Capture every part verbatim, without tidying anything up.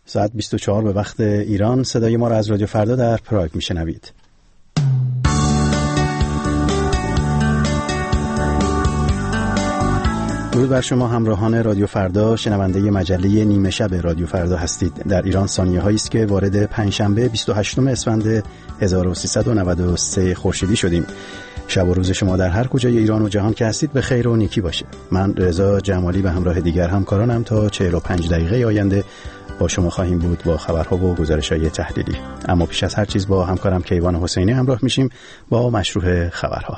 ساعت بیست و چهار به وقت ایران. صدای ما را از رادیو فردا در پراگ میشنوید. درود بر شما همراهان رادیو فردا، شنونده مجله نیمه شب رادیو فردا هستید. در ایران ثانیه هایی است که وارد پنجشنبه بیست و هشتم اسفند هزار و سیصد و نود و سه خورشیدی شدیم. شب و روز شما در هر کجای ایران و جهان که هستید به خیر و نیکی باشه. من رضا جمالی به همراه دیگر همکارانم تا چهل و پنج دقیقه آینده با شما خواهیم بود با خبرها و گزارش‌های تحلیلی. اما پیش از هر چیز با همکارم کیوان حسینی همراه میشیم با مشروع خبرها.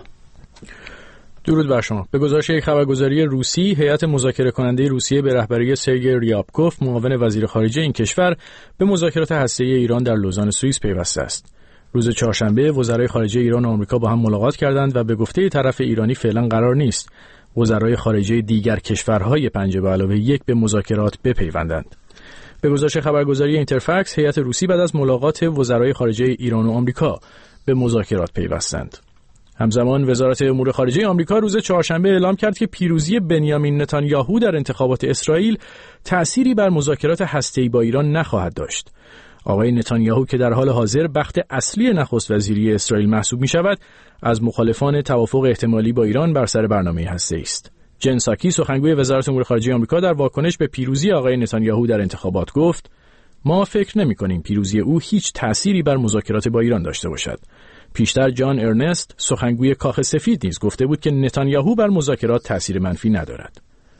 درود بر شما. به گزارش یک خبرگزاری روسی، هیئت مذاکره کننده روسیه به رهبری سرگئی ریابکوف، معاون وزیر خارجه این کشور، به مذاکرات هسته‌ای ایران در لوزان سوئیس پیوسته است. روز چهارشنبه وزرای خارجه ایران و آمریکا با هم ملاقات کردند و به گفته طرف ایرانی فعلا قرار نیست وزرای خارجه دیگر کشورهای پنج به علاوه یک به مذاکرات بپیوندند. به گزارش خبرگزاری اینترفکس، هیئت روسی بعد از ملاقات وزرای خارجه ایران و آمریکا به مذاکرات پیوستند. همزمان وزارت امور خارجه آمریکا روز چهارشنبه اعلام کرد که پیروزی بنیامین نتانیاهو در انتخابات اسرائیل تأثیری بر مذاکرات هسته‌ای با ایران نخواهد داشت. آقای نتانیاهو که در حال حاضر بخت اصلی نخست وزیری اسرائیل محسوب می شود، از مخالفان توافق احتمالی با ایران بر سر برنامه هسته‌ای است. جن ساکی، سخنگوی وزارت امور خارجه آمریکا، در واکنش به پیروزی آقای نتانیاهو در انتخابات گفت: ما فکر نمی‌کنیم پیروزی او هیچ تأثیری بر مذاکرات با ایران داشته باشد. پیشتر جان ارنست، سخنگوی کاخ سفید، نیز گفته بود که نتانیاهو بر مذاکرات تأثیر منفی ندارد.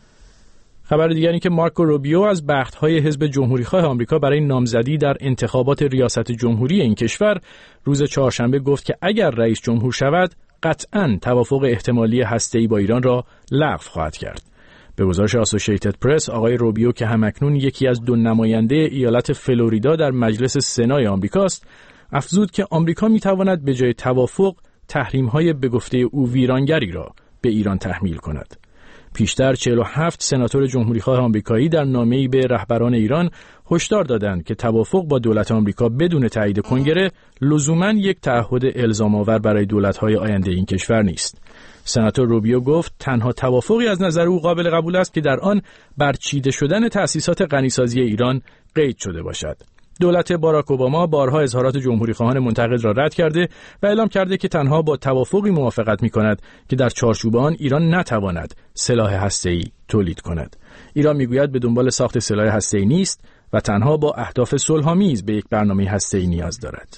خبر دیگری که مارکو روبیو از بخت‌های حزب جمهوری‌خواه آمریکا برای نامزدی در انتخابات ریاست جمهوری این کشور روز چهارشنبه گفت که اگر رئیس جمهور شود، قطعاً توافق احتمالی هسته‌ای با ایران را لغو خواهد کرد. به گزارش آسوشییتد پرس، آقای روبیو که همکنون یکی از دو نماینده ایالت فلوریدا در مجلس سنای آمریکاست، افزود که آمریکا می‌تواند به جای توافق تحریم‌های به گفته او ویرانگری را به ایران تحمیل کند. پیشتر چهل و هفت سناتور جمهوری‌خواه آمریکایی در نامه‌ای به رهبران ایران هشدار دادند که توافق با دولت آمریکا بدون تایید کنگره لزوماً یک تعهد الزام‌آور برای دولت‌های آینده این کشور نیست. سناتور روبیو گفت تنها توافقی از نظر او قابل قبول است که در آن برچیده شدن تأسیسات غنیسازی ایران قید شده باشد. دولت باراک اوباما بارها اظهارات جمهوری‌خواهان منتقد را رد کرده و اعلام کرده که تنها با توافقی موافقت می‌کند که در چارچوب آن ایران نتواند سلاح هسته‌ای تولید کند. ایران می‌گوید به دنبال ساخت سلاح هسته‌ای نیست و تنها با اهداف صلح‌آمیز به یک برنامه هسته‌ای نیاز دارد.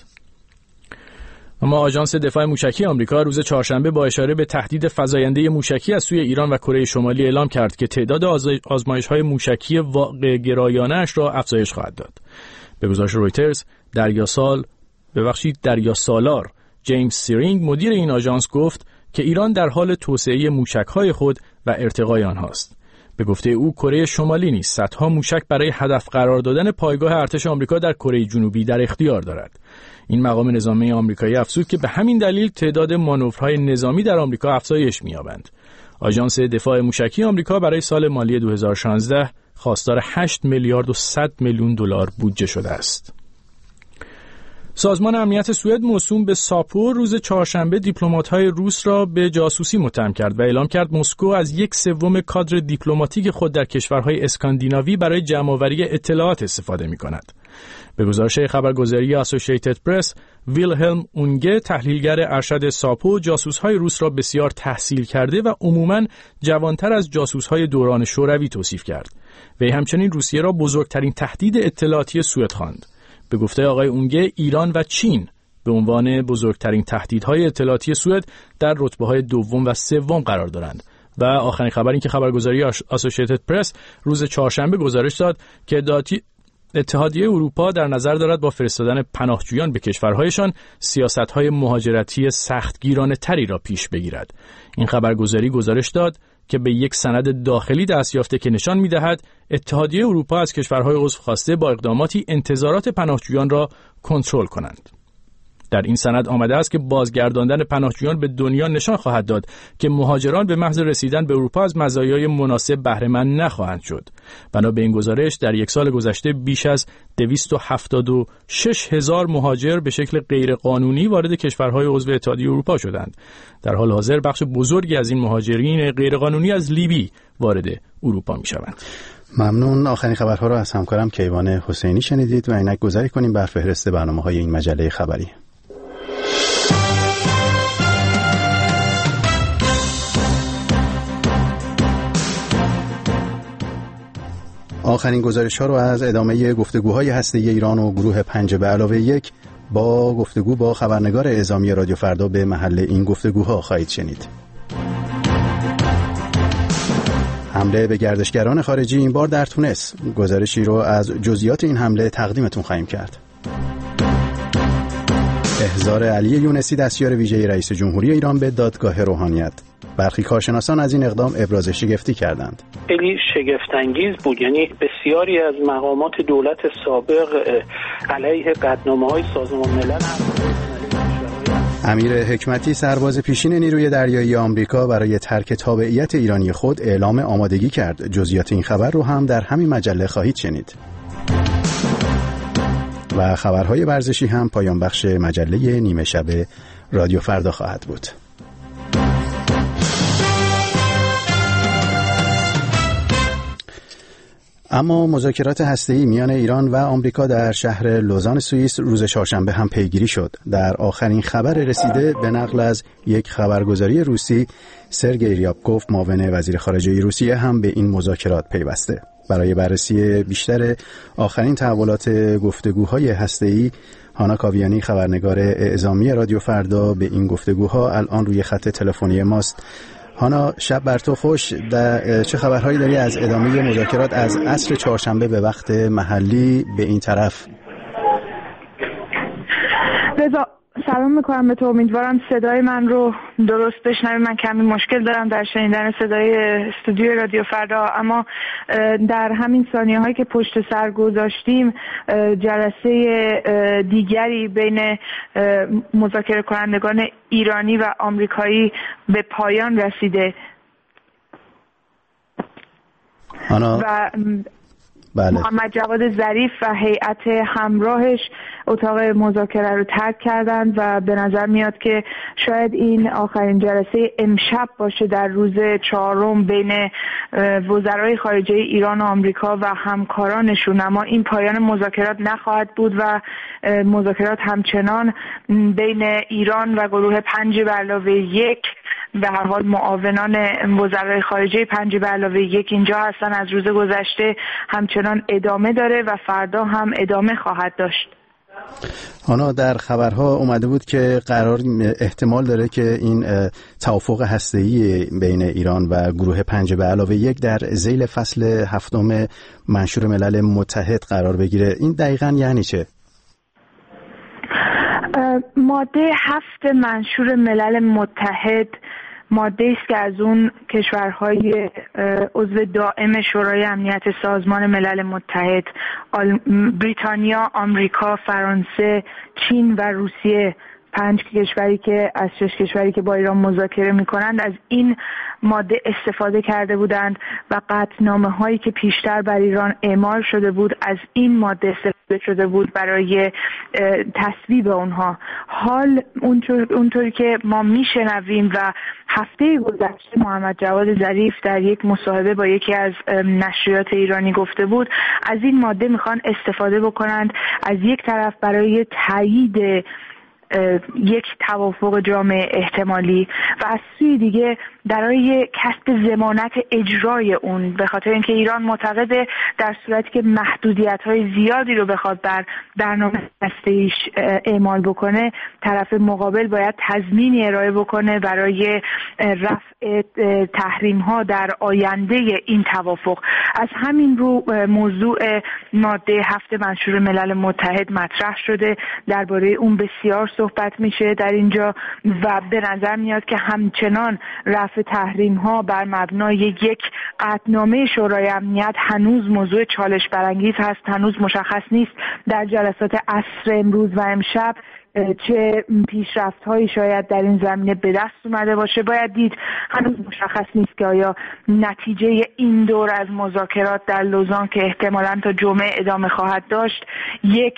اما آژانس دفاع موشکی آمریکا روز چهارشنبه با اشاره به تهدید فزاینده موشکی از سوی ایران و کره شمالی اعلام کرد که تعداد آزمایش‌های موشکی واقع‌گرایانه‌اش را افزایش خواهد داد. به گزارش رویترز، دریاسال ببخشید دریاسالار جیمز سیرینگ، مدیر این آژانس، گفت که ایران در حال توسعه موشک‌های خود و ارتقای آنهاست. به گفته او کره شمالی نیز صدها موشک برای هدف قرار دادن پایگاه ارتش آمریکا در کره جنوبی در اختیار دارد. این مقام نظامی آمریکایی افزود که به همین دلیل تعداد مانورهای نظامی در آمریکا افزایش می‌یابند. آژانس دفاع موشکی آمریکا برای سال مالی دو هزار و شانزده خواستار هشت میلیارد و صد میلیون دلار بودجه شده است. سازمان امنیت سوئد موسوم به ساپو روز چهارشنبه دیپلمات‌های روس را به جاسوسی متهم کرد و اعلام کرد مسکو از یک سوم کادر دیپلماتیک خود در کشورهای اسکاندیناوی برای جمع‌آوری اطلاعات استفاده می‌کند. به گزارش خبرگزاری آسوشییتد پرس، ویلهلم اونگه، تحلیلگر ارشد ساپو، جاسوس‌های روس را بسیار تحصیل کرده و عموماً جوانتر از جاسوس‌های دوران شوروی توصیف کرد. وی همچنین روسیه را بزرگترین تهدید اطلاعاتی سوئد خواند. به گفته آقای اونگه، ایران و چین به عنوان بزرگترین تهدیدهای اطلاعاتی سوئد در رتبه‌های دوم و سوم قرار دارند. و آخرین خبر این که خبرگزاری آسوشییتد پرس روز چهارشنبه گزارش داد که اتحادیه اروپا در نظر دارد با فرستادن پناهجویان به کشورهایشان سیاست‌های مهاجرتی سختگیرانه تری را پیش بگیرد. این خبرگزاری گزارش داد که به یک سند داخلی دست یافته که نشان می‌دهد اتحادیه اروپا از کشورهای عضو خواسته با اقداماتی انتظارات پناهجویان را کنترل کنند. در این سند آمده است که بازگرداندن پناهجویان به دنیا نشان خواهد داد که مهاجران به محض رسیدن به اروپا از مزایای مناسب بهره مند نخواهند شد. بنا به این گزارش در یک سال گذشته بیش از دویست و هفتاد و شش هزار مهاجر به شکل غیرقانونی وارد کشورهای عضو اتحادیه اروپا شدند. در حال حاضر بخش بزرگی از این مهاجرین غیرقانونی از لیبی وارد اروپا می‌شوند. ممنون. آخرین خبرها رو از همکارم کیوان حسینی شنیدید و اینک گذاری کنیم بر فهرست برنامه‌های این مجله خبری. آخرین گزارش‌ها رو از ادامه گفتگوهای هسته‌ای ایران و گروه پنج به علاوه یک با گفتگو با خبرنگار اعزامی رادیو فردا به محل این گفتگوها خواهید شنید. حمله به گردشگران خارجی این بار در تونس. گزارشی رو از جزئیات این حمله تقدیمتون خواهیم کرد. احضار علی یونسی دستیار ویژه رئیس جمهوری ایران به دادگاه روحانیت. برخی کارشناسان از این اقدام ابراز شگفتی کردند. خیلی شگفت‌انگیز بود، یعنی بسیاری از مقامات دولت سابق علیه قطعنامه‌های سازمان ملل امیر حکمتی سرباز پیشین نیروی دریایی آمریکا برای ترک تابعیت ایرانی خود اعلام آمادگی کرد. جزئیات این خبر رو هم در همین مجله خواهید شنید. و خبرهای ورزشی هم پایان بخش مجله نیمه شب رادیو فردا خواهد بود. اما مذاکرات هسته‌ای میان ایران و آمریکا در شهر لوزان سوئیس روز چهارشنبه هم پیگیری شد. در آخرین خبر رسیده به نقل از یک خبرگزاری روسی، سرگئی ریابکوف معاون وزیر خارجه روسیه هم به این مذاکرات پیوسته. برای بررسی بیشتر آخرین تحولات گفتگوهای هسته‌ای، هانا کاویانی خبرنگار اعزامی رادیو فردا به این گفتگوها الان روی خط تلفنی ماست. هانا، شب بر تو خوش. در چه خبرهایی داری از ادامه مذاکرات از عصر چهارشنبه به وقت محلی به این طرف؟ رضا، سلام میکنم به تو. امیدوارم صدای من رو درست بشنوی. من کمی مشکل دارم در شنیدن صدای استودیو رادیو فردا، اما در همین ثانیه هایی که پشت سر گذاشتیم جلسه دیگری بین مذاکره کنندگان ایرانی و آمریکایی به پایان رسیده. آنا. و بله. محمد جواد ظریف و هیئت همراهش اتاق مذاکره رو ترک کردند و به نظر میاد که شاید این آخرین جلسه امشب باشه در روز چهارم بین وزرای خارجه ایران و آمریکا و همکارانشون. اما این پایان مذاکرات نخواهد بود و مذاکرات همچنان بین ایران و گروه پنج به علاوه یک به هر حال معاونان وزرای خارجه پنج به علاوه یک اینجا هستن. از روز گذشته همچنان ادامه داره و فردا هم ادامه خواهد داشت. هانا، در خبرها اومده بود که قرار احتمال داره که این توافق هسته‌ای بین ایران و گروه پنج به علاوه یک در ذیل فصل هفتم منشور ملل متحد قرار بگیره. این دقیقاً یعنی چه؟ ماده هفت منشور ملل متحد ماده است که از اون کشورهای عضو دائم شورای امنیت سازمان ملل متحد، بریتانیا، آمریکا، فرانسه، چین و روسیه، پنج کشوری که از شش کشوری که با ایران مذاکره می‌کنند از این ماده استفاده کرده بودند و قطعنامه هایی که پیشتر بر ایران اعمال شده بود از این ماده استفاده شده بود برای تصویب اونها. حال اونطور اونطوری که ما میشنویم و هفته گذشته محمد جواد ظریف در یک مصاحبه با یکی از نشریات ایرانی گفته بود، از این ماده میخوان استفاده بکنند از یک طرف برای تایید یک توافق جامع احتمالی و از سوی دیگه برای کسب ضمانت اجرای اون، به خاطر اینکه ایران معتقده در صورتی که محدودیت‌های زیادی رو بخواد بر برنامه هسته‌ایش اعمال بکنه، طرف مقابل باید تضمینی ارائه بکنه برای رفع تحریم‌ها در آینده این توافق. از همین رو موضوع ماده هفت منشور ملل متحد مطرح شده، درباره اون بسیار صحبت میشه در اینجا و به نظر میاد که همچنان رفع تحریم ها بر مبنای یک قطعنامه شورای امنیت هنوز موضوع چالش برانگیز هست. هنوز مشخص نیست در جلسات عصر امروز و امشب چه پیشرفت‌هایی شاید در این زمینه به دست اومده باشه. باید دید، هنوز مشخص نیست که آیا نتیجه این دور از مذاکرات در لوزان که احتمالاً تا جمعه ادامه خواهد داشت یک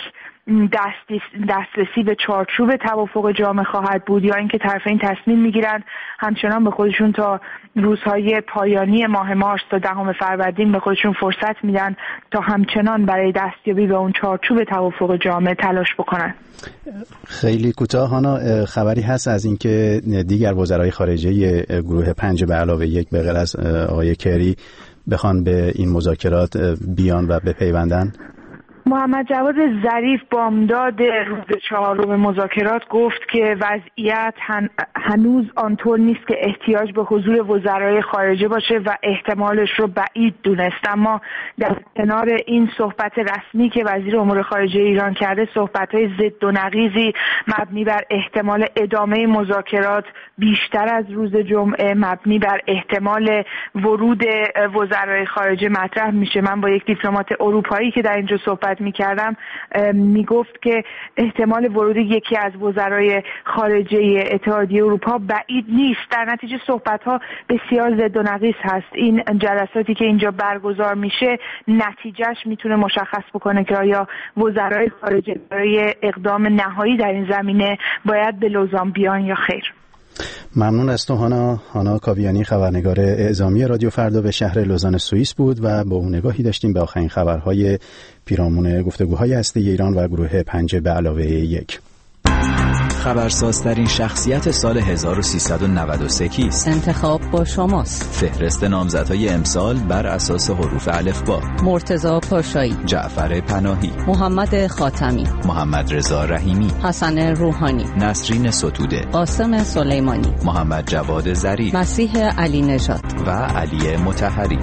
دسترسی به چارچوب توافق جامع خواهد بود یا اینکه طرفین تصمیم میگیرند همچنان به خودشون تا روزهای پایانی ماه مارس تا دهم فروردین به خودشون فرصت میدن تا همچنان برای دستیابی به اون چارچوب توافق جامع تلاش بکنن. خیلی کوتاه هانا، خبری هست از اینکه دیگر وزرای خارجه گروه پنج به علاوه یک به غیر از آقای کری بخوان به این مذاکرات بیان و بپیوندن؟ محمد جواد ظریف بامداد روز چهارم مذاکرات گفت که وضعیت هن... هنوز آنطور نیست که احتیاج به حضور وزرای خارجه باشه و احتمالش رو بعید دونست، اما در کنار این صحبت رسمی که وزیر امور خارجه ایران کرده، صحبت‌های ضد و نقیضی مبنی بر احتمال ادامه مذاکرات بیشتر از روز جمعه، مبنی بر احتمال ورود وزرای خارجه مطرح میشه. من با یک دیپلمات اروپایی که در اینجا صحبت میکردم میگفت که احتمال ورود یکی از وزرای خارجه اتحادیه اروپا بعید نیست. در نتیجه صحبت‌ها بسیار ضد و نقیض هست. این جلساتی که اینجا برگزار میشه نتیجهش میتونه مشخص بکنه که آیا وزرای خارجه برای اقدام نهایی در این زمینه باید به لوزان بیان یا خیر. ممنون از تو هانا. هانا کاویانی، خبرنگار اعزامی رادیو فردا به شهر لوزان سوئیس بود و با اون نگاهی داشتیم به آخرین خبرهای پیرامون گفتگوهای هسته ایران و گروه پنج به علاوه یک. خبرسازترین شخصیت سال هزار و سیصد و نود و سه کیست؟ انتخاب با شماست. فهرست نامزدهای امسال بر اساس حروف الفبا: مرتضی پاشایی، جعفر پناهی، محمد خاتمی، محمد رضا رحیمی، حسن روحانی، نسرین ستوده، قاسم سلیمانی، محمد جواد ظریف، مسیح علی نژاد و علی مطهری.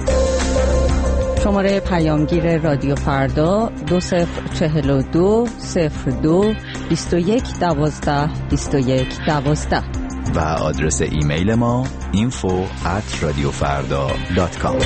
شماره پیامگیر رادیو فردا دو صفر چهل و دو صفر دو بیست و یک دوازده بیست و یک دوازده و آدرس ایمیل ما اینفو ات رادیو فردا دات کام.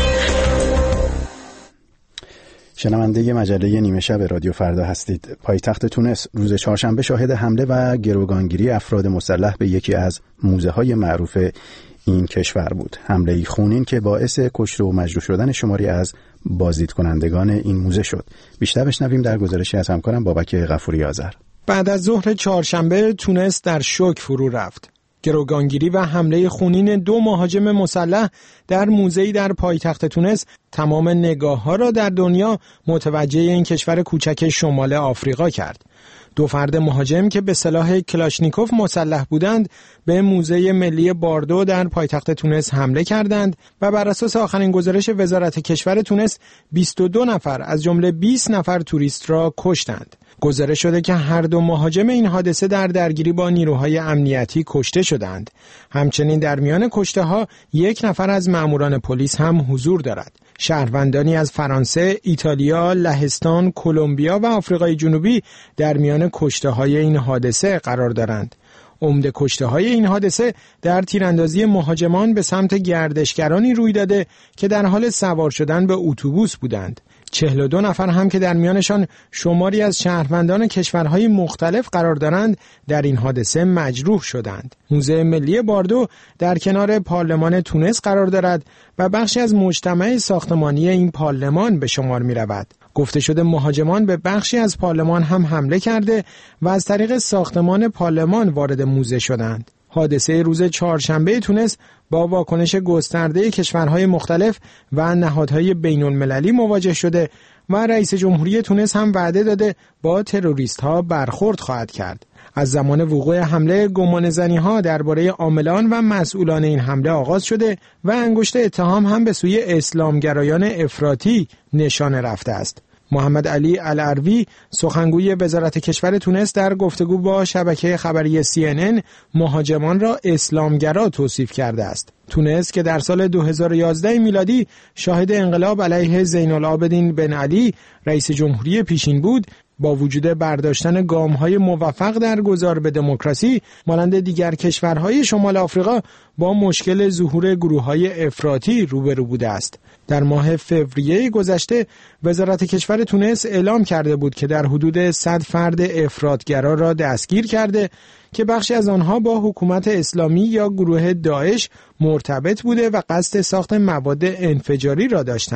شنونده مجله نیمه شب رادیو فردا هستید. پایتخت تونس روز چهارشنبه شاهد حمله و گروگانگیری افراد مسلح به یکی از موزه‌های معروف این کشور بود. حمله خونین که باعث کشته و مجروح شدن شماری از بازدیدکنندگان این موزه شد. بیشتر بشنویم در گزارشی از همکارم بابک غفوری آذر. بعد از ظهر چهارشنبه تونس در شوک فرو رفت. گروگانگیری و حمله خونین دو مهاجم مسلح در موزه‌ای در پایتخت تونس تمام نگاه‌ها را در دنیا متوجه این کشور کوچک شمال آفریقا کرد. دو فرد مهاجم که به سلاح کلاشنیکوف مسلح بودند به موزه ملی باردو در پایتخت تونس حمله کردند و بر اساس آخرین گزارش وزارت کشور تونس بیست و دو نفر از جمله بیست نفر توریست را کشتند. گزارش شده که هر دو مهاجم این حادثه در درگیری با نیروهای امنیتی کشته شدند. همچنین در میان کشته ها یک نفر از ماموران پلیس هم حضور دارد. شهروندانی از فرانسه، ایتالیا، لهستان، کلمبیا و آفریقای جنوبی در میان کشته‌های این حادثه قرار دارند. عمده کشته‌های این حادثه در تیراندازی مهاجمان به سمت گردشگرانی روی داده که در حال سوار شدن به اتوبوس بودند. چهل و دو نفر هم که در میانشان شماری از شهروندان کشورهای مختلف قرار دارند در این حادثه مجروح شدند. موزه ملی باردو در کنار پارلمان تونس قرار دارد و بخشی از مجتمع ساختمانی این پارلمان به شمار می رود. گفته شده مهاجمان به بخشی از پارلمان هم حمله کرده و از طریق ساختمان پارلمان وارد موزه شدند. حادثه روز چهارشنبه تونس با واکنش گسترده کشورهای مختلف و نهادهای بین المللی مواجه شده و رئیس جمهوری تونس هم وعده داده با تروریست‌ها برخورد خواهد کرد. از زمان وقوع حمله گمانه‌زنی‌ها درباره عاملان و مسئولان این حمله آغاز شده و انگشت اتهام هم به سوی اسلامگرایان افراطی نشانه رفته است. محمد علی العروی سخنگوی وزارت کشور تونس در گفتگو با شبکه خبری سی ان ان مهاجمان را اسلامگرا توصیف کرده است. تونس که در سال دو هزار و یازده میلادی شاهد انقلاب علیه زین العابدین بن علی رئیس جمهوری پیشین بود، با وجود برداشتن گام‌های موفق در گذار به دموکراسی مانند دیگر کشورهای شمال آفریقا با مشکل ظهور گروه‌های افراطی روبرو بوده است. در ماه فوریه گذشته وزارت کشور تونس اعلام کرده بود که در حدود صد فرد افراطگرا را دستگیر کرده که بخشی از آنها با حکومت اسلامی یا گروه داعش مرتبط بوده و قصد ساخت مواد انفجاری را داشتند.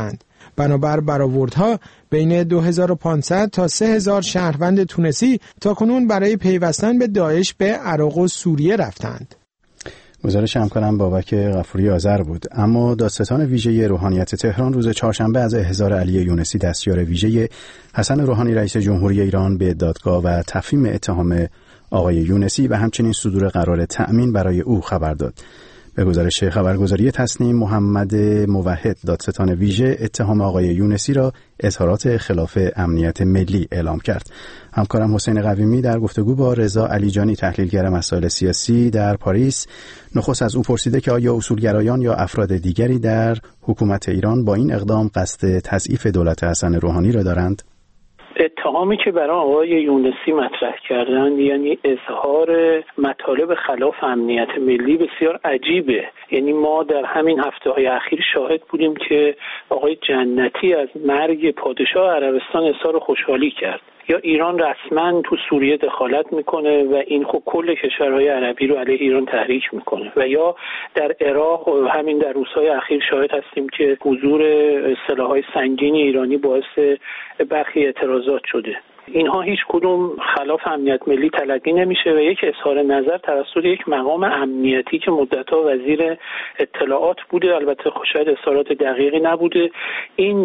بنابر برآوردها بین دو هزار و پانصد تا سه هزار شهروند تونسی تاکنون برای پیوستن به داعش به عراق و سوریه رفتند. گزارش همکارم بابک غفوری آذر بود. اما دادستان ویژه روحانیت تهران روز چهارشنبه از احضار علی یونسی دستیار ویژه حسن روحانی رئیس جمهوری ایران به دادگاه و تفهیم اتهام آقای یونسی و همچنین صدور قرار تأمین برای او خبر داد. به گزارش خبرگزاری تصنیم، محمد موحد دادستان ویژه اتهام آقای یونسی را اظهارات خلاف امنیت ملی اعلام کرد. همکارم حسین قویمی در گفتگو با رضا علیجانی تحلیلگر مسائل سیاسی در پاریس نخست از او پرسیده که آیا اصولگرایان یا افراد دیگری در حکومت ایران با این اقدام قصد تضعیف دولت حسن روحانی را دارند؟ اتهامی که برای آقای یونسی مطرح کردن، یعنی اظهار مطالب خلاف امنیت ملی، بسیار عجیبه. یعنی ما در همین هفته‌های اخیر شاهد بودیم که آقای جنتی از مرگ پادشاه عربستان اظهار خوشحالی کرد، یا ایران رسما تو سوریه دخالت میکنه و این خب کل کشورهای عربی رو علیه ایران تحریک میکنه، و یا در عراق همین در روزهای اخیر شاهد هستیم که حضور سلاح‌های سنگین ایرانی باعث برخی اعتراضات شده. اینها هیچ کدوم خلاف امنیت ملی تلقی نمیشه و یک اظهار نظر توسط یک مقام امنیتی که مدت‌ها وزیر اطلاعات بوده، البته شاید اظهارات دقیقی نبوده، این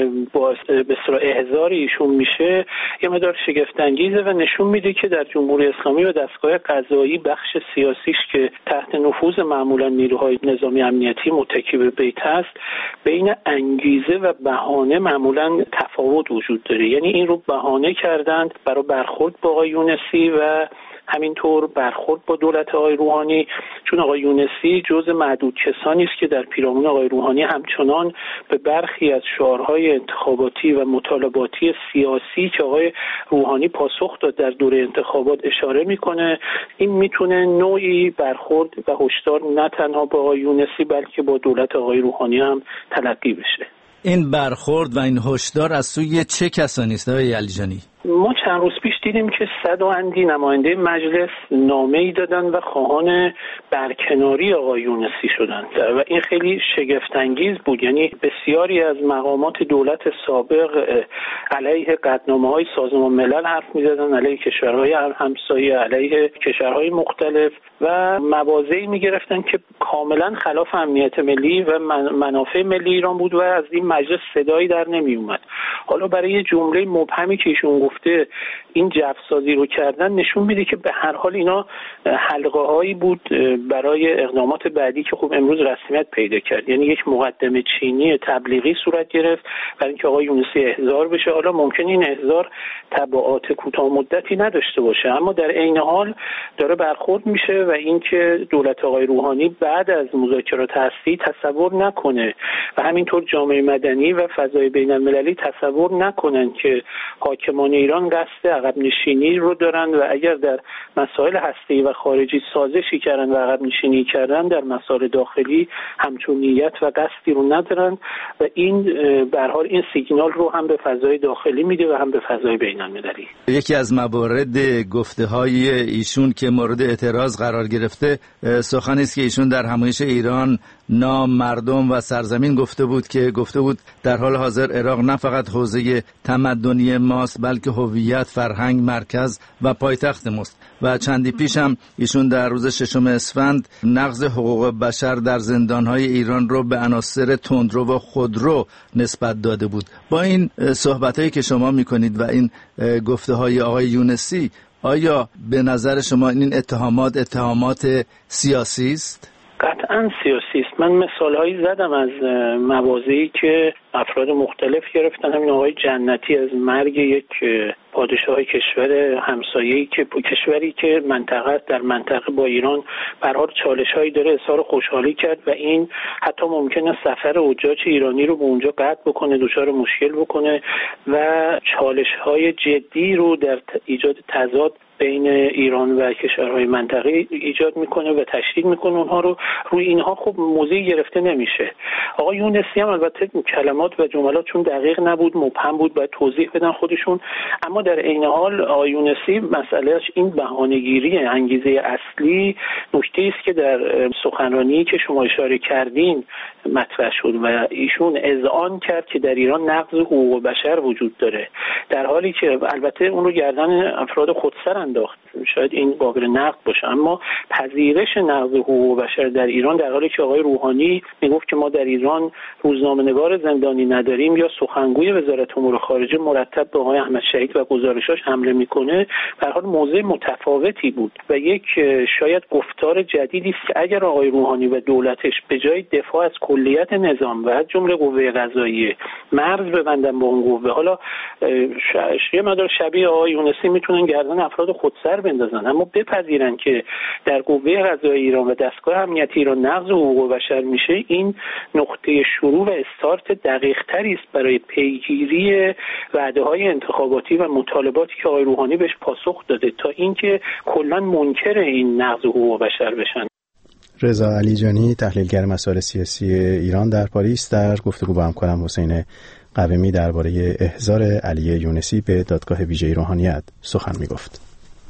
با به اصطلاح احضار ایشون میشه یه مقدار شگفت انگیزه و نشون میده که در جمهوری اسلامی و دستگاه قضایی بخش سیاسیش که تحت نفوذ معمولا نیروهای نظامی امنیتی متکی به بیت است، بین انگیزه و بهانه معمولا تفاوت وجود داره. یعنی این رو بهانه کردند برای برخورد با آقای یونسی و همینطور برخورد با دولت آقای روحانی، چون آقای یونسی جزء معدود کسانی است که در پیرامون آقای روحانی همچنان به برخی از شعارهای انتخاباتی و مطالباتی سیاسی که آقای روحانی پاسخ داد در دوره انتخابات اشاره میکنه. این میتونه نوعی برخورد و هشدار نه تنها با آقای یونسی بلکه با دولت آقای روحانی هم تلقی بشه. این برخورد و این هشدار از سوی چه کسانی است آقای علیجانی؟ ما چند روز پیش دیدیم که صد و اندی نماینده مجلس نامه‌ای دادن و خواهان برکناری آقای یونسی شدند و این خیلی شگفت انگیز بود. یعنی بسیاری از مقامات دولت سابق علیه قطعنامه‌های سازمان ملل حرف می‌زدن، علیه کشورهای همسایه، علیه کشورهای مختلف و مواضعی می‌گرفتن که کاملا خلاف امنیت ملی و منافع ملی ایران بود و از این مجلس صدایی در نمی‌اومد. حالا برای یه جمله مبهمی که ایشون گفته این جفسازی رو کردن نشون میده که به هر حال اینا حلقه هایی بود برای اقدامات بعدی که خب امروز رسمیت پیدا کرد. یعنی یک مقدمه چینی تبلیغی صورت گرفت برای اینکه آقای یونسی احضار بشه. حالا ممکن این احضار تبعات کوتاه مدتی نداشته باشه، اما در عین حال داره برخورد میشه و اینکه دولت آقای روحانی بعد از مذاکرات هستی تصور نکنه و همینطور جامعه مدنی و فضای بین المللی تصور نکنن که حاکمان ایران قصد عقب نشینی رو دارن و اگر در مسائل هسته‌ای و خارجی سازشی کردن و عقب نشینی کردن، در مسائل داخلی همچون نیت و قصدی رو ندارن و این به هر حال این سیگنال رو هم به فضای داخلی میده و هم به فضای بین المللی. یکی از موارد گفته‌های ایشون که مورد اعتراض قرار گرفته سخنی است که ایشون در همایش ایران نام مردم و سرزمین گفته بود که گفته بود در حال حاضر عراق نه فقط حوزه تمدنی ماست بلکه هویت، فرهنگ، مرکز و پایتخت ماست. و چندی پیش هم ایشون در روز ششم اسفند نقض حقوق بشر در زندان‌های ایران رو به عناصر تندرو و خودرو نسبت داده بود. با این صحبتایی که شما می‌کنید و این گفته‌های آقای یونسی، آیا به نظر شما این اتهامات اتهامات سیاسی است؟ قطعا سیاسی است. من مثالهایی زدم از مواضعی که افراد مختلف گرفتن. همین آقای جنتی از مرگ یک پادشاه کشور همسایه‌ای که کشوری که منطقه در منطقه با ایران به هر حال چالش‌هایی داره اظهار خوشحالی کرد و این حتی ممکنه سفر حجاج ایرانی رو به اونجا قطع بکنه، دچار مشکل بکنه و چالش‌های جدی رو در ایجاد تضاد بین ایران و کشورهای منطقه ایجاد میکنه و تشدید میکنه اونها رو. روی اینها خب موضعی گرفته نمیشه. آقای یونسی هم البته کلمات و جملاتشون دقیق نبود، مبهم بود، باید توضیح بدن خودشون، اما در عین حال آقای یونسی مسئلهش این بهانه‌گیری انگیزه اصلی نکته است که در سخنرانی که شما اشاره کردین مطرح شد و ایشون اذعان کرد که در ایران نقض حقوق بشر وجود داره، در حالی که البته اون رو گردن افراد خودسر انداخت. شاید این قابل نقد باشه، اما پذیرش نقض حقوق بشر در ایران در حالی که آقای روحانی میگفت که ما در ایران روزنامه‌نگار زندانی نداریم یا سخنگوی وزارت امور خارجه مرتب به آقای احمد شهید و گزارشاش حمله میکنه، به هر حال موضع متفاوتی بود و یک شاید گفتار جدیدی است که اگر آقای روحانی و دولتش به جای دفاع از کلیت نظام و از جمله قوه قضاییه مرز ببندن با اون قوه، حالا یه مقدار شبیه آقای یونسی میتونن گردن افراد خودسر بندازن، اما بپذیرن که در قوه قضاییه ایران و دستگاه امنیتی ایران نقض حقوق بشر میشه، این نقطه شروع و استارت دقیق تری است برای پیگیری وعده های انتخاباتی و مطالباتی که آقای روحانی بهش پاسخ داده تا اینکه کلا منکر این نقض حقوق بشر بشن. رضا علیجانی، تحلیلگر مسائل سیاسی ایران در پاریس، در گفتگو با همکارم حسین قویمی درباره احضار علی یونسی به دادگاه ویژه روحانیت سخن میگفت.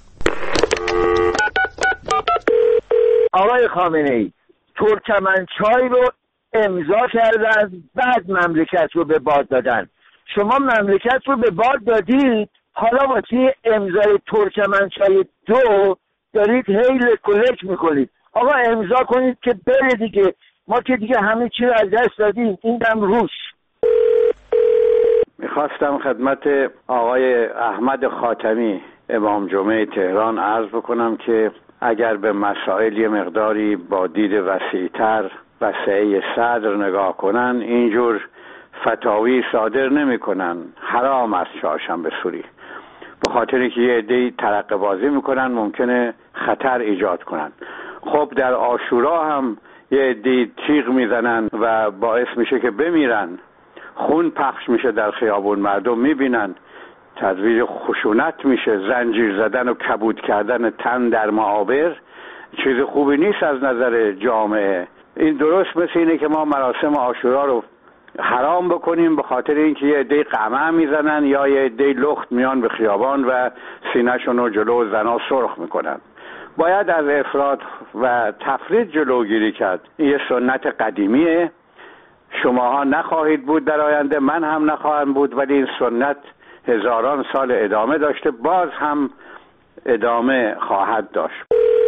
آقای خامنه‌ای ترکمنچای رو امضا کردن، بعد مملکت رو به باد دادن. شما مملکت رو به باد دادید، حالا واسه امضای ترکمنچای دو دارید هیل کلک میکنید. آقا امضا کنید که بره دیگه، ما که دیگه همه چی رو از دست دادیم، این دم روش. میخواستم خدمت آقای احمد خاتمی امام جمعه تهران عرض بکنم که اگر به مسائل یه مقداری با دید وسیع‌تر وسعه صدر نگاه کنن، اینجور فتاوی صادر نمی کنن حرام است چهارشنبه سوری، به خاطر که یه عده‌ای ترقه بازی میکنن ممکنه خطر ایجاد کنن. خب در عاشورا هم یه عده‌ای تیغ میزنن و باعث میشه که بمیرن، خون پخش میشه در خیابون، مردم میبینن، ترویج خشونت میشه، زنجیر زدن و کبود کردن تن در معابر چیز خوبی نیست از نظر جامعه. این درست مثل اینه که ما مراسم عاشورا رو حرام بکنیم به خاطر اینکه یه عده قمع میزنن یا یه عده لخت میان به خیابان و سینه‌شون رو جلو زنا سرخ میکنن. باید از افراط و تفرید جلوگیری کرد. این یه سنت قدیمیه، شماها نخواهید بود در آینده، من هم نخواهم بود، ولی این سنت هزاران سال ادامه داشته، باز هم ادامه خواهد داشت.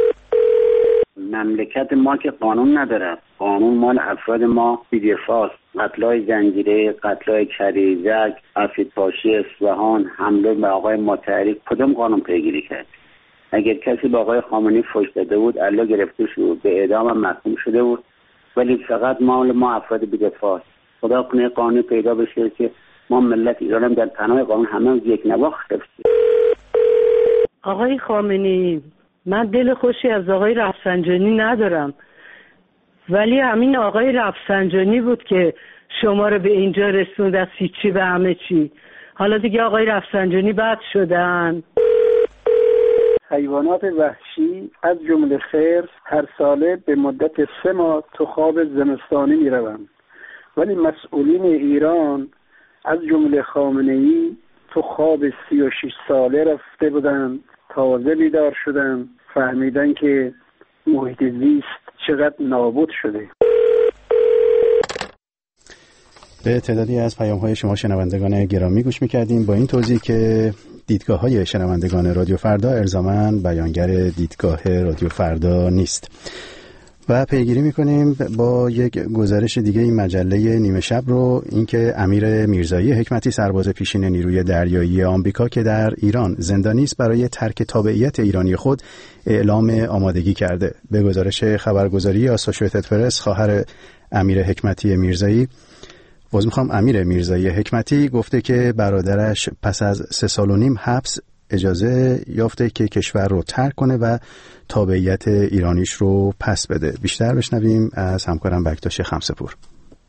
مملکت ما که قانون نداره، قانون مال افراد ما بی‌دفاع است. قتل‌های زنجیره، قتل‌های کریزک، اسیدپاشی اصفهان، حمله به آقای مطهری، کدوم قانون پیگیری کرد؟ اگر کسی به آقای خامنه‌ای فحش داده بود، الله گرفته شد، به اعدام هم محکوم شده بود، ولی فقط مال ما افراد بی‌دفاع است. خدا کنه قانون پیدا بشه که ما ملت ایران هم در پناه قانون همه یک نواخت گرفتیم. آقای خامنه‌ای، من دل خوشی از آقای رفسنجانی ندارم، ولی همین آقای رفسنجانی بود که شما رو به اینجا رسوند، از هیچی به همه چی. حالا دیگه آقای رفسنجانی بد شدن. حیوانات وحشی از جمله خرس هر ساله به مدت سه ماه تو خواب زمستانی می روند، ولی مسئولین ایران از جمله خامنه‌ای تو خواب سی و شش ساله رفته بودن، تازه بیدار شدن، فهمیدن که محیط زیست چقدر نابود شده. به تعدادی از پیام‌های شما شنوندگان گرامی گوش می‌کردیم با این توضیح که دیدگاه‌های شنوندگان رادیو فردا الزاماً بیانگر دیدگاه رادیو فردا نیست. و پیگیری می‌کنیم با یک گزارش دیگه این مجله نیمه شب رو، اینکه امیر میرزایی حکمتی سرباز پیشین نیروی دریایی آمریکا که در ایران زندانی است برای ترک تابعیت ایرانی خود اعلام آمادگی کرده. به گزارش خبرگزاری آسوشییتد پرس، خواهر امیر حکمتی میرزایی باز میخوام امیر میرزایی حکمتی گفته که برادرش پس از سه سال و نیم حبس اجازه یافته که کشور رو ترک کنه و تابعیت ایرانیش رو پس بده. بیشتر بشنویم از همکارم بکتاش خمسه‌پور.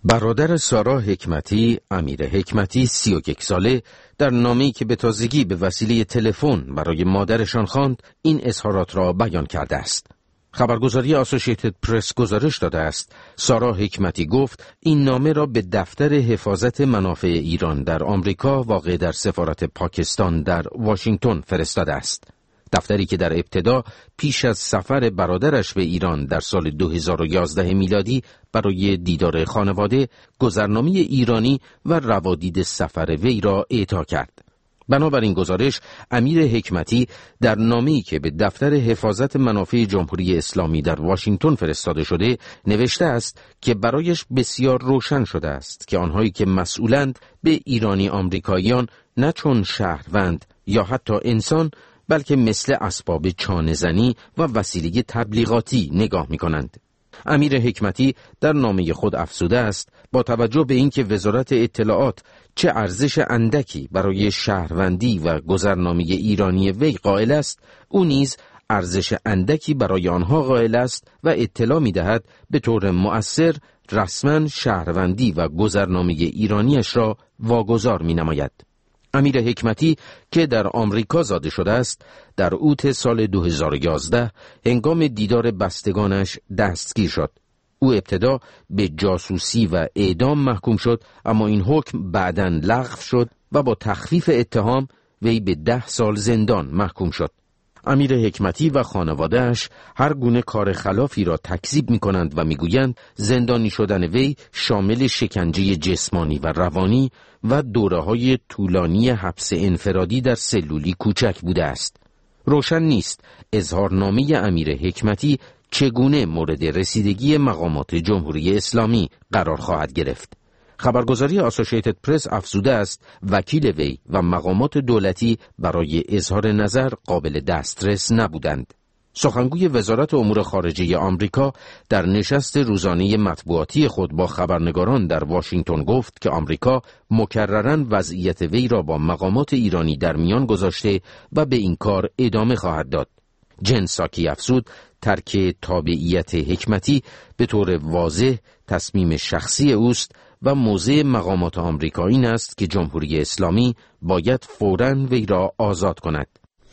برادر سارا حکمتی، امیر حکمتی، سی و یک ساله، در نامه‌ای که به تازگی به وسیله تلفن برای مادرشان خواند، این اظهارات را بیان کرده است. خبرگزاری آسوشیتد پرس گزارش داده است سارا حکمتی گفت این نامه را به دفتر حفاظت منافع ایران در آمریکا واقع در سفارت پاکستان در واشنگتن فرستاده است. دفتری که در ابتدا پیش از سفر برادرش به ایران در سال دو هزار و یازده میلادی برای دیدار خانواده گذرنامه ایرانی و روادید سفر وی را اعطا کرد. بنابراین گزارش امیر حکمتی در نامه‌ای که به دفتر حفاظت منافع جمهوری اسلامی در واشنگتن فرستاده شده نوشته است که برایش بسیار روشن شده است که آنهایی که مسئولند به ایرانی آمریکاییان نه چون شهروند یا حتی انسان بلکه مثل اسباب چانه‌زنی و وسیله تبلیغاتی نگاه می‌کنند. امیر حکمتی در نامه خود افزوده است با توجه به اینکه وزارت اطلاعات چه ارزش اندکی برای شهروندی و گذرنامه ایرانی وی قائل است، او نیز ارزش اندکی برای آنها قائل است و اطلاع می‌دهد به طور مؤثر رسما شهروندی و گذرنامه ایرانیش را واگذار می‌نماید. امیر حکمتی که در آمریکا زاده شده است، در اوت سال دو هزار و یازده هنگام دیدار بستگانش دستگیر شد. او ابتدا به جاسوسی و اعدام محکوم شد، اما این حکم بعداً لغو شد و با تخفیف اتهام وی به ده سال زندان محکوم شد. امیر حکمتی و خانواده‌اش هر گونه کار خلافی را تکذیب می‌کنند و می‌گویند زندانی شدن وی شامل شکنجه جسمانی و روانی و دوره‌های طولانی حبس انفرادی در سلولی کوچک بوده است. روشن نیست اظهارنامه امیر حکمتی چگونه مورد رسیدگی مقامات جمهوری اسلامی قرار خواهد گرفت. خبرگزاری آسوشیتد پرس افزوده است وکیل وی و مقامات دولتی برای اظهار نظر قابل دسترس نبودند. سخنگوی وزارت امور خارجه آمریکا در نشست روزانه مطبوعاتی خود با خبرنگاران در واشنگتن گفت که آمریکا مکرراً وضعیت وی را با مقامات ایرانی در میان گذاشته و به این کار ادامه خواهد داد. جن ساکی افزود ترک تابعیت حکمتی به طور واضح تصمیم شخصی اوست و موضع مقامات آمریکا این است که جمهوری اسلامی باید فوراً وی را آزاد کند.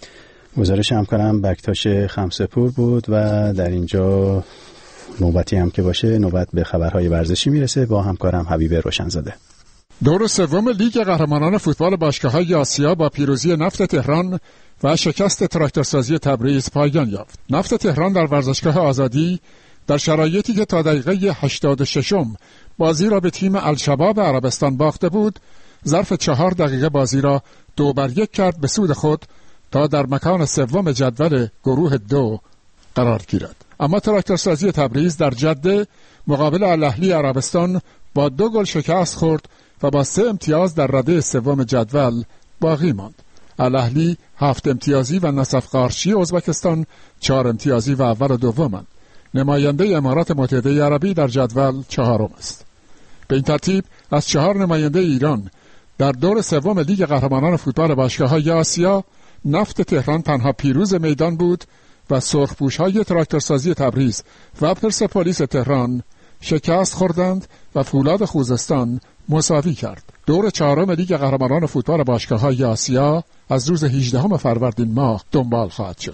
گزارش همکارم بکتاش خمسپور بود و در اینجا نوبتی هم که باشه نوبت به خبرهای ورزشی میرسه با همکارم حبیب روشنزاده. دور سوم لیگ قهرمانان فوتبال باشگاه‌های آسیا با پیروزی نفت تهران و شکست تراکتورسازی تبریز پایان یافت. نفت تهران در ورزشگاه آزادی در شرایطی که تا دقیقه هشتاد و ششم بازی را به تیم الشباب عربستان باخته بود، ظرف چهار دقیقه بازی را دو بر یک کرد به سود خود تا در مکان سوم جدول گروه دو قرار گیرد. اما تراکتورسازی تبریز در جده مقابل الاهلی عربستان با دو گل شکست خورد و با سه امتیاز در رده سوم جدول باقی ماند. الاهلی هفت امتیازی و نصف قارچی ازبکستان چهار امتیازی و اول و دومند. نماینده امارات متحده عربی در جدول چهارم است. به این ترتیب از چهار نماینده ایران در دور سوم لیگ قهرمانان فوتبال باشگاه‌های آسیا، نفت تهران تنها پیروز میدان بود و سرخپوش‌های تراکتورسازی تبریز و پرسپولیس تهران شکست خوردند و فولاد خوزستان مساوی کرد. دور چهارم لیگ قهرمانان فوتبال باشگاه‌های آسیا از روز هجدهم فروردین ماه دنبال خواهد شد.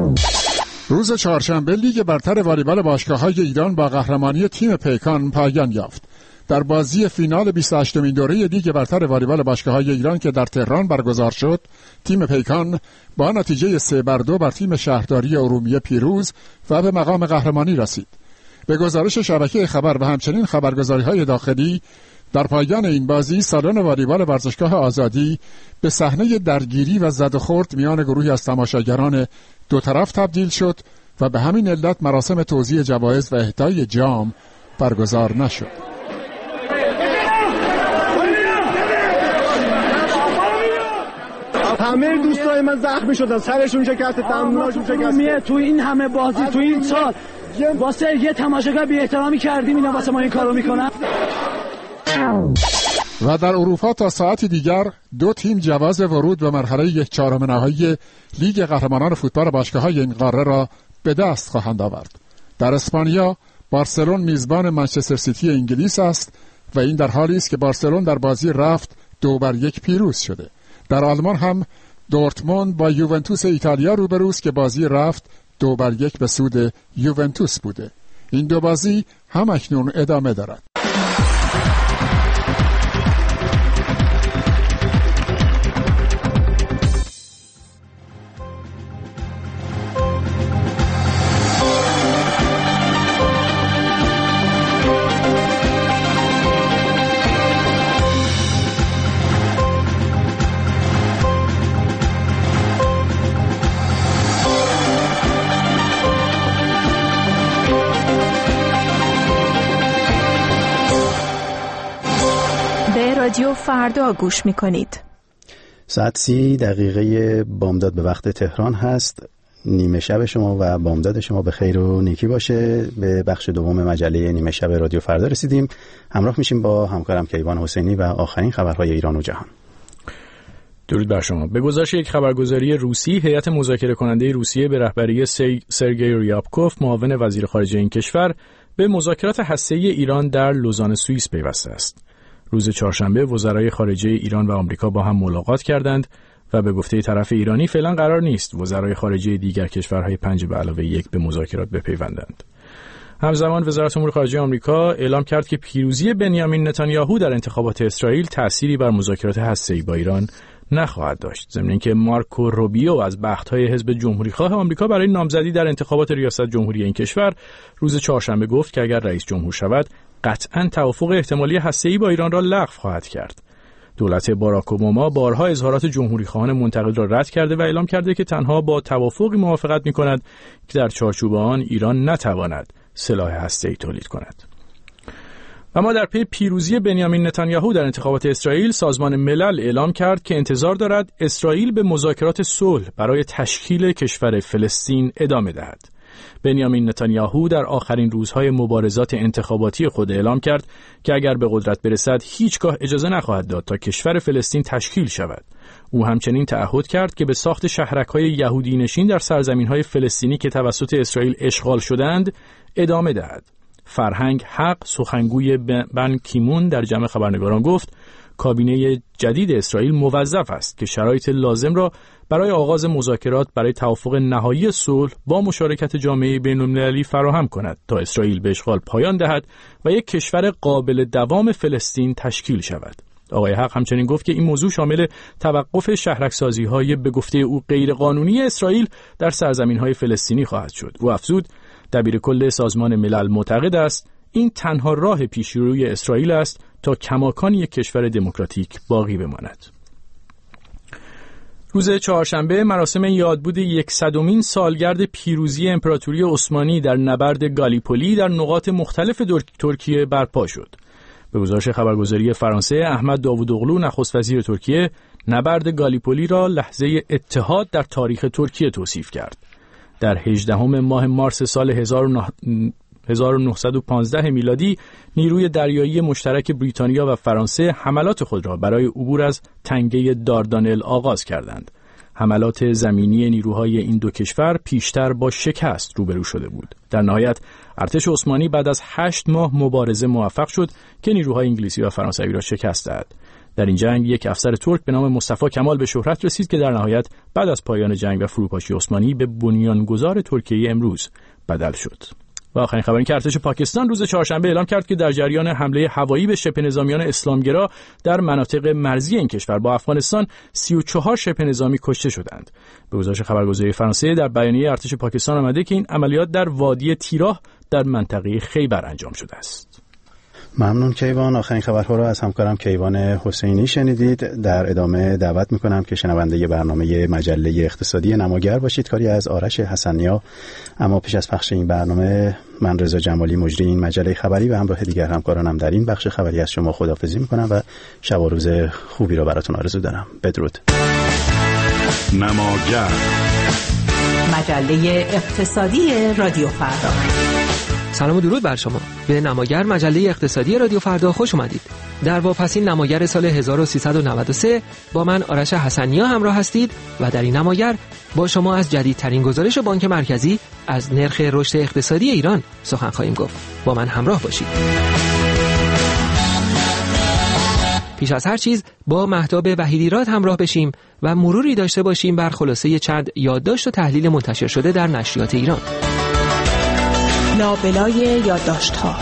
روز چهارشنبه لیگ برتر والیبال باشگاه‌های ایران با قهرمانی تیم پیکان پایان یافت. در بازی فینال بیست و هشتمین دوره لیگ برتر والیبال باشگاه‌های ایران که در تهران برگزار شد، تیم پیکان با نتیجه سه بر دو بر تیم شهرداری ارومیه پیروز و به مقام قهرمانی رسید. به گزارش شبکه خبر و همچنین خبرگزاری‌های داخلی، در پایان این بازی سالن والیبال ورزشگاه آزادی به صحنه درگیری و زد و خورد میان گروهی از تماشاگران دو طرف تبدیل شد و به همین علت مراسم توزیع جوایز و اهدای جام برگزار نشد. همه دوستای من زخمی شدن، سرشون شکسته، تمریناشون شکسته. تو این همه بازی تو این سال واسه یه تماشاگر بی احترامی کردیم، اینا واسه ما این کارو میکنن. و در اروپا تا ساعتی دیگر دو تیم جواز ورود به مرحله یک چهارم نهایی لیگ قهرمانان فوتبال باشگاه‌های این قاره را به دست خواهند آورد. در اسپانیا بارسلون میزبان منچستر سیتی انگلیس است و این در حالی است که بارسلون در بازی رفت دو بر یک پیروز شده. در آلمان هم دورتموند با یوونتوس ایتالیا روبروست که بازی رفت دو بر یک به سود یوونتوس بوده. این دو بازی هم اکنون ادامه دارد. رادیو فردا گوش میکنید. ساعت سی دقیقه بامداد به وقت تهران هست. نیمه شب شما و بامداد شما به خیر و نیکی باشه. به بخش دوم مجله نیمه شب رادیو فردا رسیدیم. همراه میشیم با همکارم کیوان حسینی و آخرین خبرهای ایران و جهان. درود بر شما. به گزارش یک خبرگزاری روسی، هیئت مذاکره کننده روسیه به رهبری سرگئی ریابکوف، معاون وزیر خارجه این کشور، به مذاکرات هسته‌ای ایران در لوزان سوئیس پیوسته است. روز چهارشنبه وزرای خارجه ایران و آمریکا با هم ملاقات کردند و به گفته طرف ایرانی فعلا قرار نیست وزرای خارجه دیگر کشورهای پنج به علاوه یک به مذاکرات بپیوندند. همزمان وزارت امور خارجه آمریکا اعلام کرد که پیروزی بنیامین نتانیاهو در انتخابات اسرائیل تأثیری بر مذاکرات هسته‌ای با ایران نخواهد داشت. ضمن اینکه مارکو روبیو از بخت‌های حزب جمهوری‌خواه آمریکا برای نامزدی در انتخابات ریاست جمهوری این کشور روز چهارشنبه گفت که اگر رئیس جمهور شود قطعاً توافق احتمالی هسته‌ای با ایران را لغو خواهد کرد. دولت باراک اوباما بارها اظهارات جمهوری‌خواهان منتقد را رد کرده و اعلام کرده که تنها با توافقی موافقت می‌کند که در چارچوب آن ایران نتواند سلاح هسته‌ای تولید کند. اما در پی پیروزی بنیامین نتانیاهو در انتخابات اسرائیل، سازمان ملل اعلام کرد که انتظار دارد اسرائیل به مذاکرات صلح برای تشکیل کشور فلسطین ادامه دهد. بنیامین نتانیاهو در آخرین روزهای مبارزات انتخاباتی خود اعلام کرد که اگر به قدرت برسد هیچگاه اجازه نخواهد داد تا کشور فلسطین تشکیل شود. او همچنین تعهد کرد که به ساخت شهرک‌های یهودی نشین در سرزمین‌های فلسطینی که توسط اسرائیل اشغال شدند ادامه دهد. فرهنگ حق، سخنگوی بن کیمون، در جمع خبرنگاران گفت کابینه جدید اسرائیل موظف است که شرایط لازم را برای آغاز مذاکرات برای توافق نهایی صلح با مشارکت جامعه بین‌المللی فراهم کند تا اسرائیل به اشغال پایان دهد و یک کشور قابل دوام فلسطین تشکیل شود. آقای حق همچنین گفت که این موضوع شامل توقف شهرک‌سازی‌های به گفته او غیرقانونی اسرائیل در سرزمین‌های فلسطینی خواهد شد. او افزود دبیرکل سازمان ملل معتقد است این تنها راه پیشروی اسرائیل است تا کماکان یک کشور دموکراتیک باقی بماند. روز چهارشنبه مراسم یادبود یکصدمین سالگرد پیروزی امپراتوری عثمانی در نبرد گالیپولی در نقاط مختلف ترکیه برپا شد. به گزارش خبرگزاری فرانسه، احمد داوودوغلو نخست وزیر ترکیه نبرد گالیپولی را لحظه اتحاد در تاریخ ترکیه توصیف کرد. در هجدهم ماه مارس سال هزار و نهصد و پانزده میلادی نیروی دریایی مشترک بریتانیا و فرانسه حملات خود را برای عبور از تنگه داردانل آغاز کردند. حملات زمینی نیروهای این دو کشور پیشتر با شکست روبرو شده بود. در نهایت ارتش عثمانی بعد از هشت ماه مبارزه موفق شد که نیروهای انگلیسی و فرانسوی را شکست دهد. در این جنگ یک افسر ترک به نام مصطفی کمال به شهرت رسید که در نهایت بعد از پایان جنگ و فروپاشی عثمانی به بنیانگذار ترکیه امروز بدل شد. و آخرین خبر این که ارتش پاکستان روز چهارشنبه اعلام کرد که در جریان حمله هوایی به شبه نظامیان اسلامگرا در مناطق مرزی این کشور با افغانستان سی و چهار شبه نظامی کشته شدند. به گزارش خبرگزاری فرانسه در بیانیه ارتش پاکستان آمده که این عملیات در وادی تیراه در منطقه خیبر انجام شده است. ممنون کیوان. آخرین خبرها را از همکارم کیوان حسینی شنیدید. در ادامه دعوت میکنم که شنونده برنامه مجله اقتصادی نماگر باشید، کاری از آرش حسنیا. اما پیش از پخش این برنامه من رضا جمالی مجری این مجله خبری و همراه دیگر همکارانم در این بخش خبری از شما خداحافظی میکنم و شب و روز خوبی را براتون آرزو دارم. بدرود. نماگر، مجله اقتصادی رادیو فردا. سلام و درود بر شما. به نماگر، مجله اقتصادی رادیو فردا خوش اومدید. در واپسین نماگر سال هزار و سیصد و نود و سه با من آرش حسنیا همراه هستید و در این نماگر با شما از جدیدترین گزارش بانک مرکزی از نرخ رشد اقتصادی ایران سخن خواهیم گفت. با من همراه باشید. پیش از هر چیز با مهتاب وحیدیراد همراه بشیم و مروری داشته باشیم بر خلاصه چند یادداشت و تحلیل منتشر شده در نشریات ایران. لابلای یادداشت‌ها.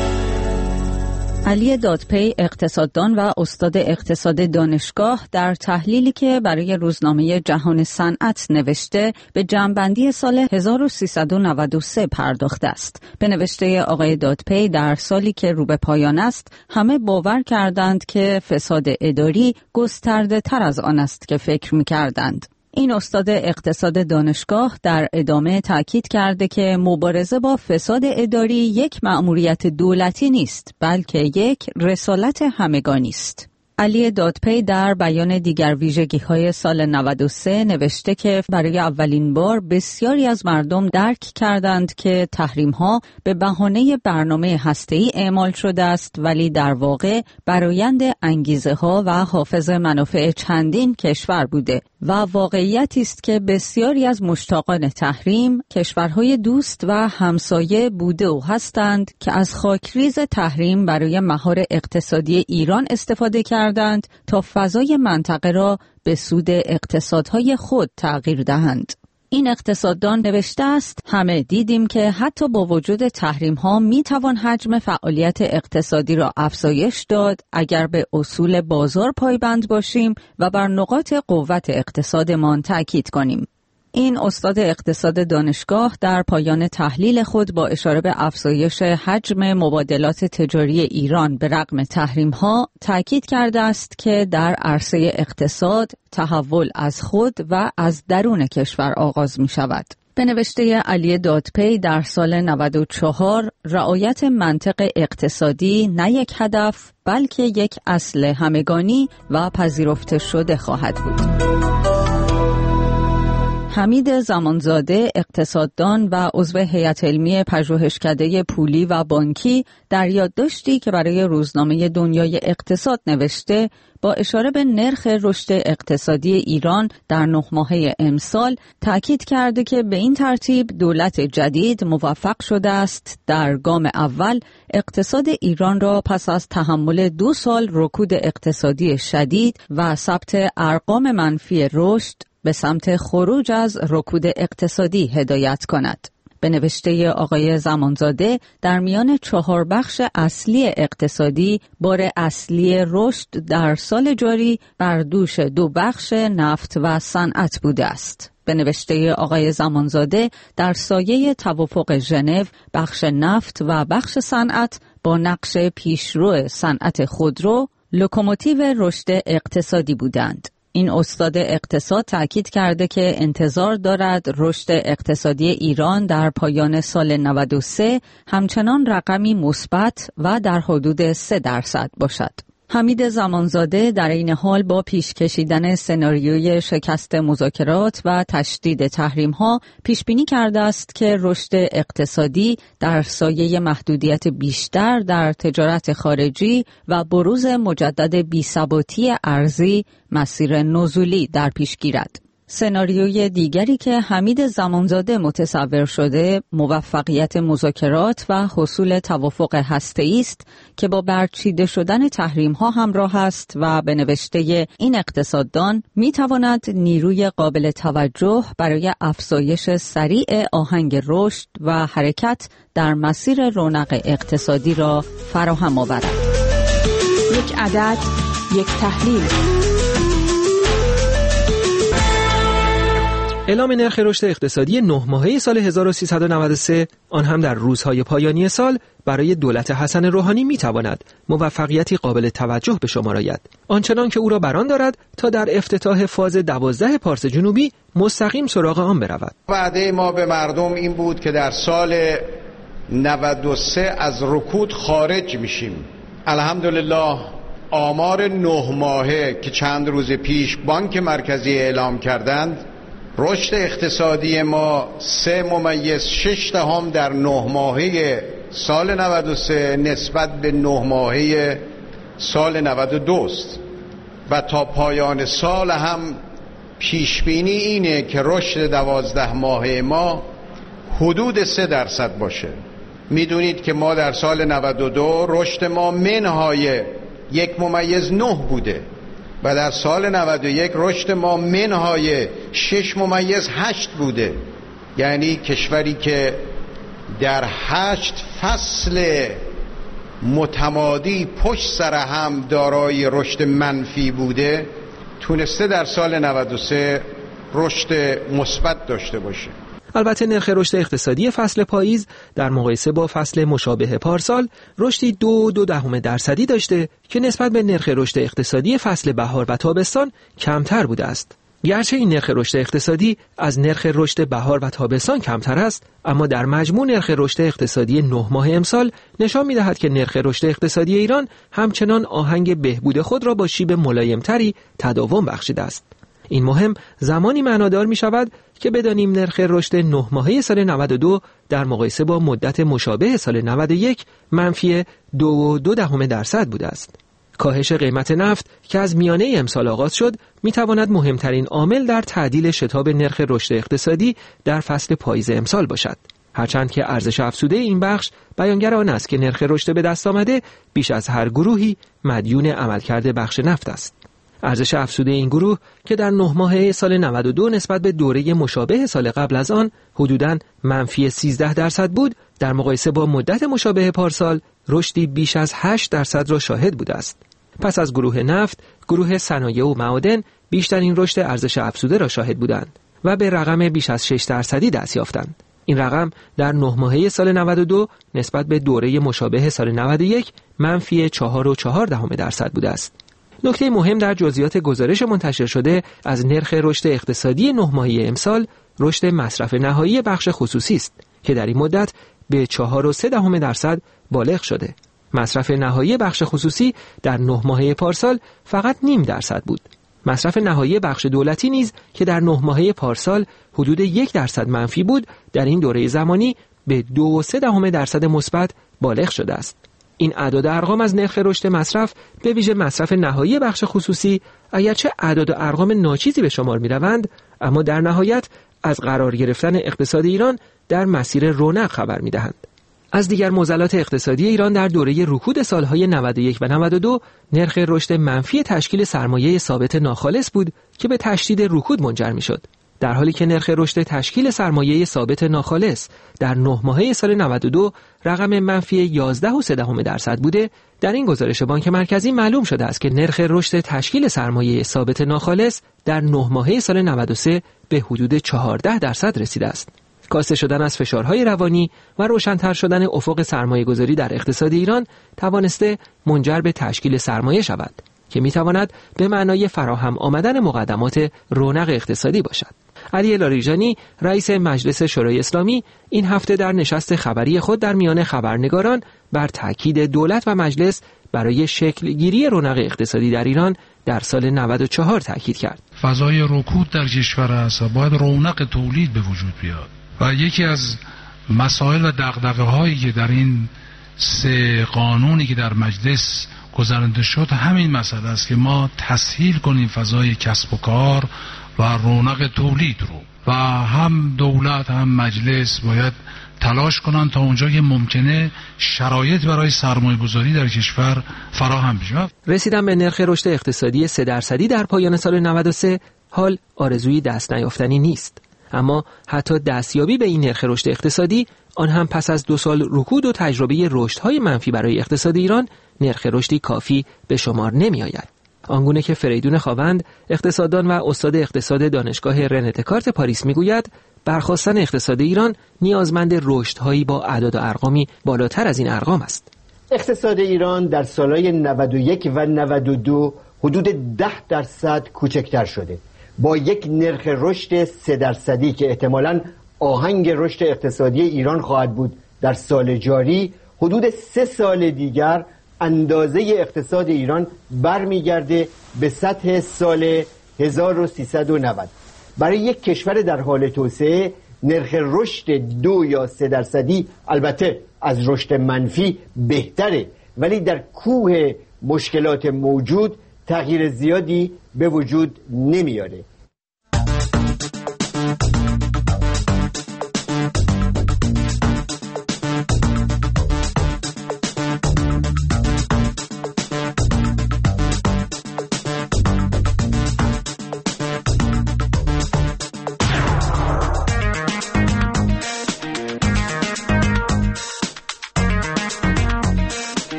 علی دادپی، اقتصاددان و استاد اقتصاد دانشگاه، در تحلیلی که برای روزنامه جهان صنعت نوشته به جمع‌بندی سال هزار و سیصد و نود و سه پرداخته است. به نوشته آقای دادپی، در سالی که رو به پایان است، همه باور کردند که فساد اداری گسترده تر از آن است که فکر می‌کردند. این استاد اقتصاد دانشگاه در ادامه تاکید کرده که مبارزه با فساد اداری یک مأموریت دولتی نیست، بلکه یک رسالت همگانی است. علی دادپی در بیان دیگر ویژگی‌های سال نود و سه نوشته که برای اولین بار بسیاری از مردم درک کردند که تحریم‌ها به بهانه برنامه هسته‌ای اعمال شده است، ولی در واقع برآیند انگیزه‌ها و حافظ منافع چندین کشور بوده و واقعیتی است که بسیاری از مشتاقان تحریم کشورهای دوست و همسایه بوده و هستند که از خاکریز تحریم برای مهار اقتصادی ایران استفاده کردند تا فضای منطقه را به سود اقتصادهای خود تغییر دهند. این اقتصاددان نوشته است: همه دیدیم که حتی با وجود تحریم ها می توان حجم فعالیت اقتصادی را افزایش داد اگر به اصول بازار پایبند باشیم و بر نقاط قوت اقتصادمان تاکید کنیم. این استاد اقتصاد دانشگاه در پایان تحلیل خود با اشاره به افزایش حجم مبادلات تجاری ایران به رغم تحریم‌ها تاکید کرده است که در عرصه اقتصاد تحول از خود و از درون کشور آغاز می شود. به نوشته علی دادپی، در سال نود و چهار رعایت منطق اقتصادی نه یک هدف بلکه یک اصل همگانی و پذیرفته شده خواهد بود. حمید زمانزاده، اقتصاددان و عضو هیئت علمی پژوهشکده پولی و بانکی، در یادداشتی که برای روزنامه دنیای اقتصاد نوشته با اشاره به نرخ رشد اقتصادی ایران در نه ماهه امسال تاکید کرده که به این ترتیب دولت جدید موفق شده است در گام اول اقتصاد ایران را پس از تحمل دو سال رکود اقتصادی شدید و ثبت ارقام منفی رشد به سمت خروج از رکود اقتصادی هدایت کند. به نوشته آقای زمانزاده، در میان چهار بخش اصلی اقتصادی بار اصلی رشد در سال جاری بر دوش دو بخش نفت و صنعت بوده است. به نوشته آقای زمانزاده، در سایه توافق ژنو بخش نفت و بخش صنعت با نقش پیشرو صنعت خودرو لوکوموتیو رشد اقتصادی بودند. این استاد اقتصاد تاکید کرده که انتظار دارد رشد اقتصادی ایران در پایان سال نود و سه همچنان رقمی مثبت و در حدود سه درصد باشد. حمید زمانزاده در این حال با پیش کشیدن سناریوی شکست مذاکرات و تشدید تحریم‌ها پیش بینی کرده است که رشد اقتصادی در سایه محدودیت بیشتر در تجارت خارجی و بروز مجدد بی‌ثباتی ارزی مسیر نزولی در پیش گیرد. سناریوی دیگری که حمید زمانزاده متصور شده موفقیت مذاکرات و حصول توافق هسته‌ای است که با برچیده شدن تحریم‌ها همراه است و به نوشته این اقتصاددان می‌تواند نیروی قابل توجه برای افزایش سریع آهنگ رشد و حرکت در مسیر رونق اقتصادی را فراهم آورد. یک عدد، یک تحلیل. اعلام نرخ رشد اقتصادی نه ماهه سال هزار و سیصد و نود و سه، آن هم در روزهای پایانی سال، برای دولت حسن روحانی میتواند موفقیتی قابل توجه به شمار آید، آنچنان که او را بران دارد تا در افتتاح فاز دوازده پارس جنوبی مستقیم سراغ آن برود. وعده ما به مردم این بود که در سال نود و سه از رکود خارج میشیم. الحمدلله آمار نه ماهه که چند روز پیش بانک مرکزی اعلام کردند، رشد اقتصادی ما سه ممیز شش دهم در نه ماهه سال نود و سه نسبت به نه ماهه سال نود و دو است و تا پایان سال هم پیشبینی اینه که رشد دوازده ماهه ما حدود سه درصد باشه. میدونید که ما در سال نود و دو رشد ما منهای یک ممیز نه بوده و در سال نود و یک رشد ما منهای شش ممیز هشت بوده. یعنی کشوری که در هشت فصل متمادی پشت سر هم دارای رشد منفی بوده تونسته در سال نود و سه رشد مثبت داشته باشه. البته نرخ رشد اقتصادی فصل پاییز در مقایسه با فصل مشابه پارسال رشدی دو دو دهم درصدی داشته که نسبت به نرخ رشد اقتصادی فصل بهار و تابستان کمتر بوده است. گرچه این نرخ رشد اقتصادی از نرخ رشد بهار و تابستان کمتر است، اما در مجموع نرخ رشد اقتصادی نه ماه امسال نشان می‌دهد که نرخ رشد اقتصادی ایران همچنان آهنگ بهبود خود را با شیب ملایم‌تری تداوم بخشیده است. این مهم زمانی معنادار می شود که بدانیم نرخ رشد نه ماهه سال نود و دو در مقایسه با مدت مشابه سال نود و یک منفی دو و دو دهم درصد بوده است. کاهش قیمت نفت که از میانه امسال آغاز شد می تواند مهمترین عامل در تعدیل شتاب نرخ رشد اقتصادی در فصل پاییز امسال باشد. هرچند که ارزش افزوده این بخش بیانگر آن است که نرخ رشد به دست آمده بیش از هر گروهی مدیون عملکرد بخش نفت است. ارزش افزوده این گروه که در نه ماهه سال نود و دو نسبت به دوره مشابه سال قبل از آن حدوداً منفی سیزده درصد بود، در مقایسه با مدت مشابه پارسال رشدی بیش از هشت درصد را شاهد بوده است. پس از گروه نفت، گروه صنایع و معادن بیشترین رشد ارزش افزوده را شاهد بودند و به رقم بیش از شش درصدی دست یافتند. این رقم در نه ماهه سال نود و دو نسبت به دوره مشابه سال نود و یک منفی چهار و چهار دهم درصد بوده است. نکته مهم در جزئیات گزارش منتشر شده از نرخ رشد اقتصادی نه ماهه امسال رشد مصرف نهایی بخش خصوصی است که در این مدت به چهار و سه دهم درصد بالغ شده. مصرف نهایی بخش خصوصی در نه ماهه پارسال فقط نیم درصد بود. مصرف نهایی بخش دولتی نیز که در نه ماهه پارسال حدود یک درصد منفی بود، در این دوره زمانی به دو و سه دهم درصد مثبت بالغ شده است. این اعداد و ارقام از نرخ رشد مصرف به ویژه مصرف نهایی بخش خصوصی اگرچه اعداد و ارقام ناچیزی به شمار می‌روند، اما در نهایت از قرار گرفتن اقتصاد ایران در مسیر رونق خبر می‌دهند. از دیگر معضلات اقتصادی ایران در دوره رکود سالهای نود و یک و نود و دو نرخ رشد منفی تشکیل سرمایه ثابت ناخالص بود که به تشدید رکود منجر می‌شد. در حالی که نرخ رشد تشکیل سرمایه ثابت ناخالص در نه ماهه سال نود و دو رقم منفی یازده و سه دهم درصد بوده، در این گزارش بانک مرکزی معلوم شده است که نرخ رشد تشکیل سرمایه ثابت ناخالص در نه ماهه سال نود و سه به حدود چهارده درصد رسیده است. کاسته شدن از فشارهای روانی و روشن‌تر شدن افق سرمایه‌گذاری در اقتصاد ایران توانسته منجر به تشکیل سرمایه شود که می‌تواند به معنای فراهم آمدن مقدمات رونق اقتصادی باشد. علی لاریجانی رئیس مجلس شورای اسلامی این هفته در نشست خبری خود در میان خبرنگاران بر تاکید دولت و مجلس برای شکل گیری رونق اقتصادی در ایران در سال نود و چهار تاکید کرد. فضای رکود در کشور است و باید رونق تولید به وجود بیاد و یکی از مسائل و دغدغه‌هایی که در این سه قانونی که در مجلس گذرانده شد همین مسئله است که ما تسهیل کنیم فضای کسب و کار و رونق تولید رو و هم دولت هم مجلس باید تلاش کنن تا اونجا که ممکنه شرایط برای سرمایه گذاری در کشور فراهم بشه. رسیدن به نرخ رشد اقتصادی سه درصدی در پایان سال نود و سه حال آرزوی دست نیافتنی نیست، اما حتی دستیابی به این نرخ رشد اقتصادی، آن هم پس از دو سال رکود و تجربه رشدهای منفی برای اقتصاد ایران، نرخ رشدی کافی به شمار نمی آید. آنگونه که فریدون خاوند اقتصاددان و استاد اقتصاد دانشگاه رنه دکارت پاریس میگوید، برخاستن اقتصاد ایران نیازمند رشدهایی با اعداد و ارقامی بالاتر از این ارقام است. اقتصاد ایران در سالهای نود و یک و نود و دو حدود ده درصد کوچکتر شده، با یک نرخ رشد سه درصدی که احتمالاً آهنگ رشد اقتصادی ایران خواهد بود در سال جاری. حدود سه سال دیگر اندازه اقتصاد ایران برمیگرده به سطح سال هزار و سیصد و نود. برای یک کشور در حال توسعه نرخ رشد دو یا سه درصدی البته از رشد منفی بهتره، ولی در کوه مشکلات موجود تغییر زیادی به وجود نمیاره.